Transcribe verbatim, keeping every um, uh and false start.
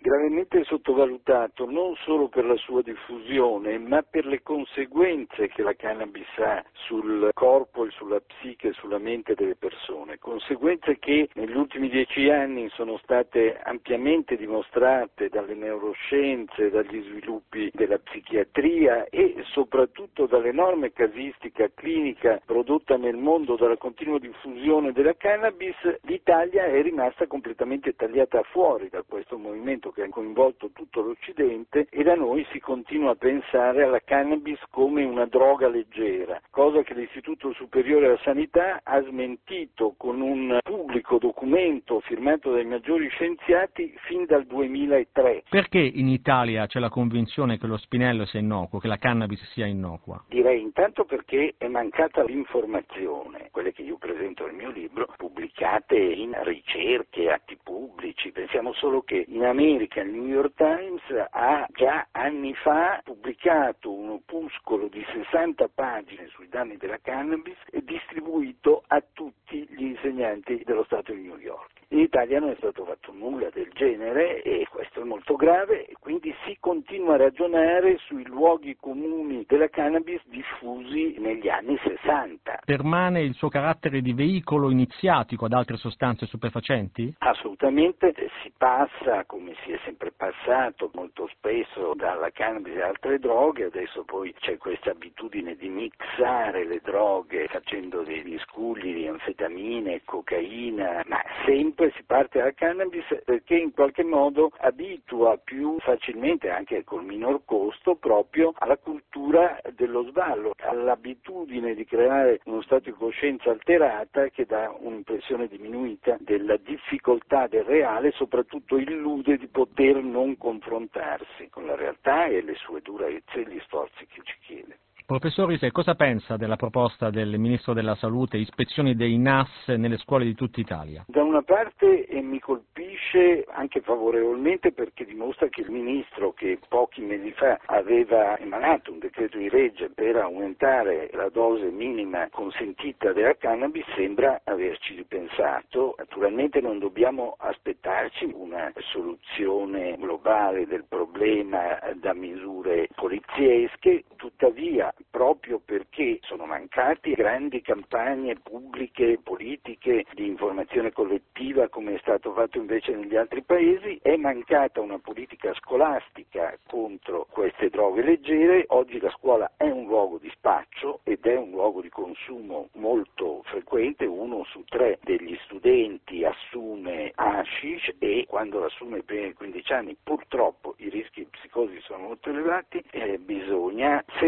gravemente sottovalutato non solo per la sua diffusione, ma per le conseguenze che la cannabis ha sul corpo e sulla psiche e sulla mente delle persone, conseguenze che negli ultimi dieci anni sono state ampiamente dimostrate dalle neuroscienze, dagli sviluppi della psichiatria e soprattutto dall'enorme casistica clinica prodotta nel mondo dalla continua diffusione della cannabis. L'Italia è rimasta completamente tagliata fuori da questo movimento che ha coinvolto tutto l'Occidente e da noi si continua a pensare alla cannabis come una droga leggera, cosa che l'Istituto Superiore alla Sanità ha smentito con un pubblico documento firmato dai maggiori scienziati fin dal duemilatré. Perché in Italia c'è la convinzione che lo spinello sia innocuo, che la cannabis sia innocua? Direi intanto perché è mancata l'informazione, quelle che io presento nel mio libro, pubblicate in ricerche, atti pubblici. Pensiamo solo che in America il New York Times ha già anni fa pubblicato un opuscolo di sessanta pagine sui danni della cannabis e distribuito a tutti gli insegnanti dello Stato di New York. In Italia non è stato fatto nulla del genere e questo è molto grave, e quindi si continua a ragionare sui luoghi comuni della cannabis diffusi negli anni sessanta. Permane il suo carattere di veicolo iniziatico ad altre sostanze stupefacenti? Assolutamente, si passa, come si è sempre passato molto spesso, dalla cannabis a altre droghe. Adesso poi c'è questa abitudine di mixare le droghe facendo dei miscugli di anfetamine, cocaina, ma sempre si parte dalla cannabis perché in qualche modo abitua più facilmente, anche col minor costo, proprio alla cultura dello sballo, all'abitudine di creare uno stato di coscienza alterata che dà un'impressione diminuita della difficoltà del reale, soprattutto illude di poter non confrontarsi con la realtà e le sue durezze e gli sforzi che ci chiede. Professor Rise, cosa pensa della proposta del Ministro della Salute, ispezioni dei N A S nelle scuole di tutta Italia? Da una parte eh, mi colpisce anche favorevolmente perché dimostra che il Ministro, che pochi mesi fa aveva emanato un decreto di legge per aumentare la dose minima consentita della cannabis, sembra averci ripensato. Naturalmente non dobbiamo aspettarci una soluzione globale del problema da misure poliziesche, tuttavia proprio perché sono mancate grandi campagne pubbliche, politiche, di informazione collettiva come è stato fatto invece negli altri paesi, è mancata una politica scolastica contro queste droghe leggere. Oggi la scuola è un luogo di spaccio ed è un luogo di consumo molto frequente, uno su tre degli studenti assume hashish e quando l'assume prima di quindici anni purtroppo i rischi di psicosi sono molto elevati, eh, bisogna